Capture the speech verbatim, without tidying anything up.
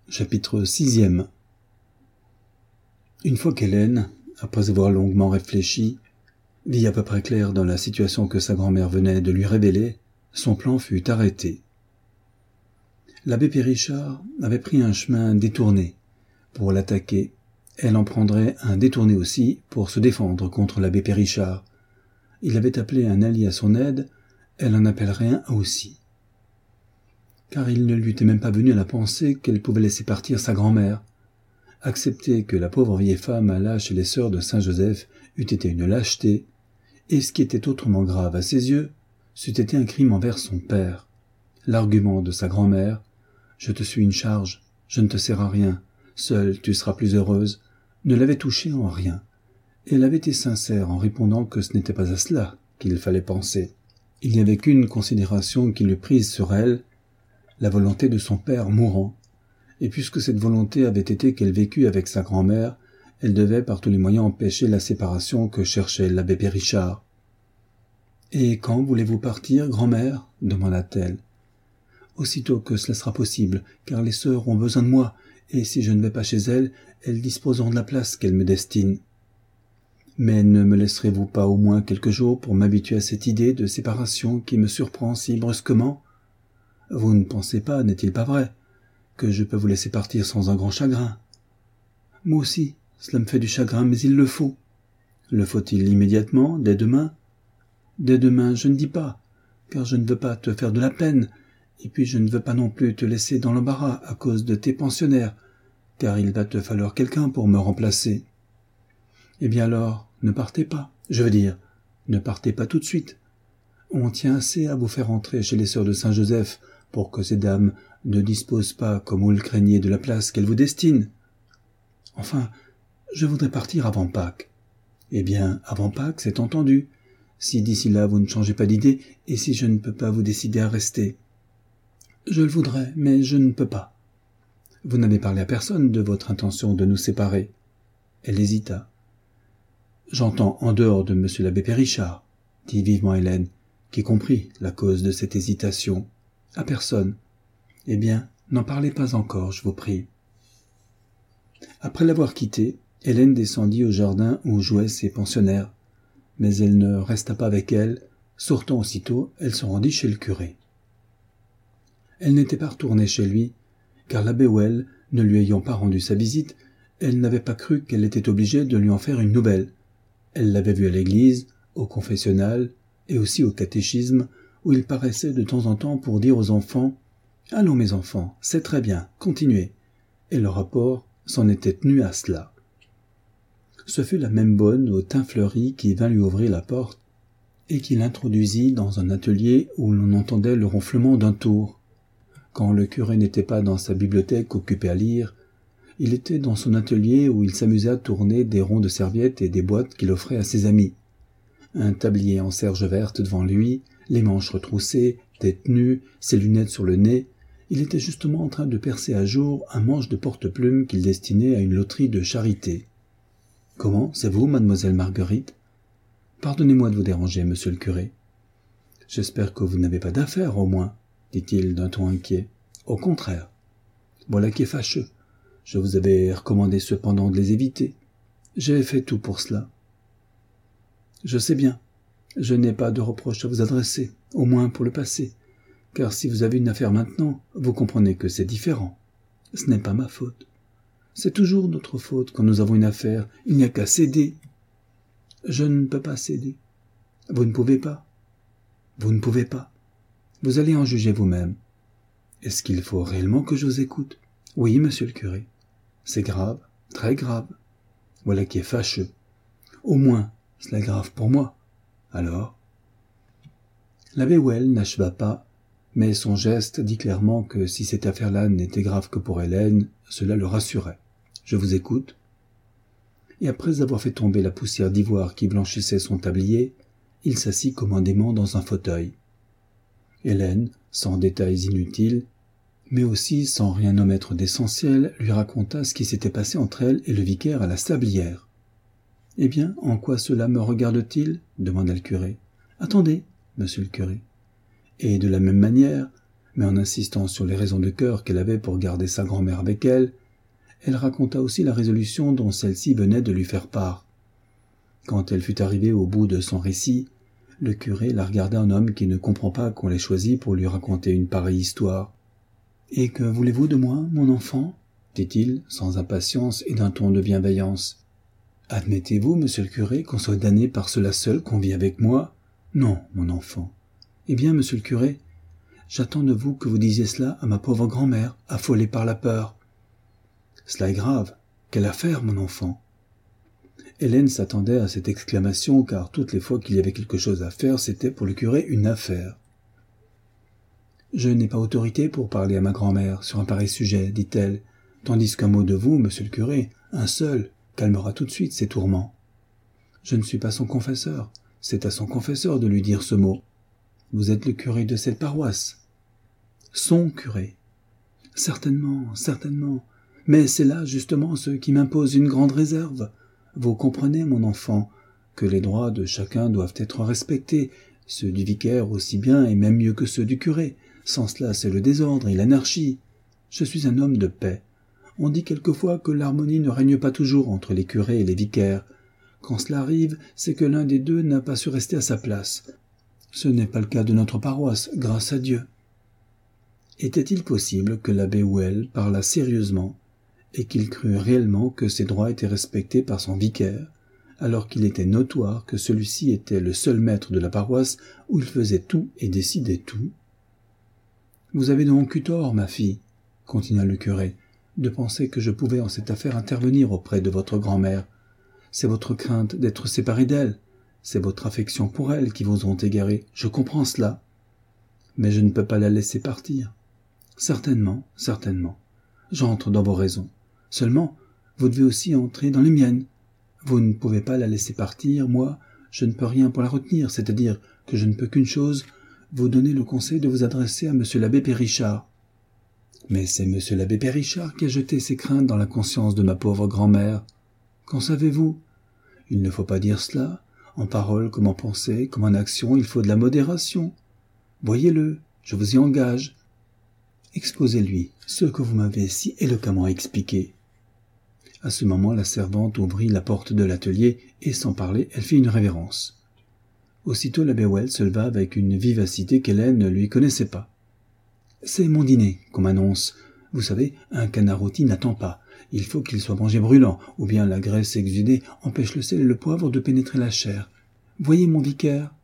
Chapitre sixième. Une fois qu'Hélène, après avoir longuement réfléchi, vit à peu près clair dans la situation que sa grand-mère venait de lui révéler, son plan fut arrêté. L'abbé Périchard avait pris un chemin détourné pour l'attaquer. Elle en prendrait un détourné aussi pour se défendre contre l'abbé Périchard. Il avait appelé un allié à son aide, elle en appellerait un aussi. Car il ne lui était même pas venu à la pensée qu'elle pouvait laisser partir sa grand-mère. Accepter que la pauvre vieille femme allât chez les sœurs de Saint-Joseph eût été une lâcheté, et ce qui était autrement grave à ses yeux, c'eût été un crime envers son père. L'argument de sa grand-mère, « Je te suis une charge, je ne te sers à rien, seule tu seras plus heureuse », ne l'avait touchée en rien. Elle avait été sincère en répondant que ce n'était pas à cela qu'il fallait penser. Il n'y avait qu'une considération qui l'eût prise sur elle, la volonté de son père mourant, et puisque cette volonté avait été qu'elle vécût avec sa grand-mère, elle devait par tous les moyens empêcher la séparation que cherchait l'abbé Périchard. « Et quand voulez-vous partir, grand-mère » demanda-t-elle. « Aussitôt que cela sera possible, car les sœurs ont besoin de moi, et si je ne vais pas chez elles, elles disposeront de la place qu'elles me destinent. Mais ne me laisserez-vous pas au moins quelques jours pour m'habituer à cette idée de séparation qui me surprend si brusquement ? Vous ne pensez pas, n'est-il pas vrai, que je peux vous laisser partir sans un grand chagrin ? Moi aussi, cela me fait du chagrin, mais il le faut. Le faut-il immédiatement, dès demain ? Dès demain, je ne dis pas, car je ne veux pas te faire de la peine, et puis je ne veux pas non plus te laisser dans l'embarras à cause de tes pensionnaires, car il va te falloir quelqu'un pour me remplacer. Eh bien alors, ne partez pas, je veux dire, ne partez pas tout de suite. On tient assez à vous faire entrer chez les sœurs de Saint-Joseph pour que ces dames ne disposent pas, comme vous le craignez, de la place qu'elles vous destinent. Enfin, je voudrais partir avant Pâques. Eh bien, avant Pâques, c'est entendu, si d'ici là vous ne changez pas d'idée et si je ne peux pas vous décider à rester. Je le voudrais, mais je ne peux pas. Vous n'avez parlé à personne de votre intention de nous séparer. Elle hésita. J'entends en dehors de monsieur l'abbé Périchard, dit vivement Hélène, qui comprit la cause de cette hésitation. À personne. Eh bien, n'en parlez pas encore, je vous prie. Après l'avoir quitté, Hélène descendit au jardin où jouaient ses pensionnaires, mais elle ne resta pas avec elle. Sortant aussitôt, elle se rendit chez le curé. Elle n'était pas retournée chez lui, car l'abbé Well, ne lui ayant pas rendu sa visite, elle n'avait pas cru qu'elle était obligée de lui en faire une nouvelle. Elle l'avait vu à l'église, au confessionnal et aussi au catéchisme, où il paraissait de temps en temps pour dire aux enfants « Allons mes enfants, c'est très bien, continuez », et le rapport s'en était tenu à cela. Ce fut la même bonne au teint fleuri qui vint lui ouvrir la porte et qui l'introduisit dans un atelier où l'on entendait le ronflement d'un tour. Quand le curé n'était pas dans sa bibliothèque occupé à lire, il était dans son atelier où il s'amusait à tourner des ronds de serviettes et des boîtes qu'il offrait à ses amis. Un tablier en serge verte devant lui, les manches retroussées, tête nue, ses lunettes sur le nez, il était justement en train de percer à jour un manche de porte-plume qu'il destinait à une loterie de charité. « Comment, c'est vous, mademoiselle Marguerite ? Pardonnez-moi de vous déranger, monsieur le curé. J'espère que vous n'avez pas d'affaires, au moins, dit-il d'un ton inquiet. Au contraire. Voilà qui est fâcheux. Je vous avais recommandé cependant de les éviter. J'ai fait tout pour cela. Je sais bien. Je n'ai pas de reproche à vous adresser, au moins pour le passé, car si vous avez une affaire maintenant, vous comprenez que c'est différent. Ce n'est pas ma faute. C'est toujours notre faute quand nous avons une affaire, il n'y a qu'à céder. Je ne peux pas céder. Vous ne pouvez pas. Vous ne pouvez pas. Vous allez en juger vous-même. Est-ce qu'il faut réellement que je vous écoute ? Oui, monsieur le curé. C'est grave, très grave. Voilà qui est fâcheux. Au moins, cela est grave pour moi. Alors ? L'abbé Well n'acheva pas, mais son geste dit clairement que si cette affaire-là n'était grave que pour Hélène, cela le rassurait. Je vous écoute. Et après avoir fait tomber la poussière d'ivoire qui blanchissait son tablier, il s'assit commodément dans un fauteuil. Hélène, sans détails inutiles, mais aussi sans rien omettre d'essentiel, lui raconta ce qui s'était passé entre elle et le vicaire à la sablière. « Eh bien, en quoi cela me regarde-t-il » demanda le curé. « Attendez, monsieur le curé. Et de la même manière, mais en insistant sur les raisons de cœur qu'elle avait pour garder sa grand-mère avec elle, elle raconta aussi la résolution dont celle-ci venait de lui faire part. Quand elle fut arrivée au bout de son récit, le curé la regarda en homme qui ne comprend pas qu'on l'ait choisi pour lui raconter une pareille histoire. « Et que voulez-vous de moi, mon enfant ?» dit-il, sans impatience et d'un ton de bienveillance. « Admettez-vous, monsieur le curé, qu'on soit damné par cela seul qu'on vit avec moi ? Non, mon enfant. Eh bien, monsieur le curé, j'attends de vous que vous disiez cela à ma pauvre grand-mère, affolée par la peur. »« Cela est grave. Quelle affaire, mon enfant ?» Hélène s'attendait à cette exclamation, car toutes les fois qu'il y avait quelque chose à faire, c'était pour le curé une affaire. « Je n'ai pas autorité pour parler à ma grand-mère sur un pareil sujet, dit-elle, tandis qu'un mot de vous, monsieur le curé, un seul, calmera tout de suite ses tourments. Je ne suis pas son confesseur, c'est à son confesseur de lui dire ce mot. Vous êtes le curé de cette paroisse. »« Son curé. »« Certainement, certainement, mais c'est là justement ce qui m'impose une grande réserve. Vous comprenez, mon enfant, que les droits de chacun doivent être respectés, ceux du vicaire aussi bien et même mieux que ceux du curé. Sans cela, c'est le désordre et l'anarchie. Je suis un homme de paix. On dit quelquefois que l'harmonie ne règne pas toujours entre les curés et les vicaires. Quand cela arrive, c'est que l'un des deux n'a pas su rester à sa place. Ce n'est pas le cas de notre paroisse, grâce à Dieu. » Était-il possible que l'abbé Houel parlât sérieusement et qu'il crût réellement que ses droits étaient respectés par son vicaire, alors qu'il était notoire que celui-ci était le seul maître de la paroisse où il faisait tout et décidait tout ? « Vous avez donc eu tort, ma fille, » continua le curé, « de penser que je pouvais en cette affaire intervenir auprès de votre grand-mère. C'est votre crainte d'être séparé d'elle, c'est votre affection pour elle qui vous ont égaré, je comprends cela. Mais je ne peux pas la laisser partir. Certainement, certainement, j'entre dans vos raisons. Seulement, vous devez aussi entrer dans les miennes. Vous ne pouvez pas la laisser partir, moi, je ne peux rien pour la retenir, c'est-à-dire que je ne peux qu'une chose, vous donner le conseil de vous adresser à monsieur l'abbé Périchard. Mais c'est monsieur l'abbé Périchard qui a jeté ses craintes dans la conscience de ma pauvre grand-mère. Qu'en savez-vous ? Il ne faut pas dire cela. En parole comme en pensée, comme en action, il faut de la modération. Voyez-le, je vous y engage. Exposez-lui ce que vous m'avez si éloquemment expliqué. » À ce moment, la servante ouvrit la porte de l'atelier et, sans parler, elle fit une révérence. Aussitôt, l'abbé Houel se leva avec une vivacité qu'Hélène ne lui connaissait pas. « C'est mon dîner qu'on m'annonce. Vous savez, un canard rôti n'attend pas. Il faut qu'il soit mangé brûlant, ou bien la graisse exudée empêche le sel et le poivre de pénétrer la chair. Voyez mon vicaire,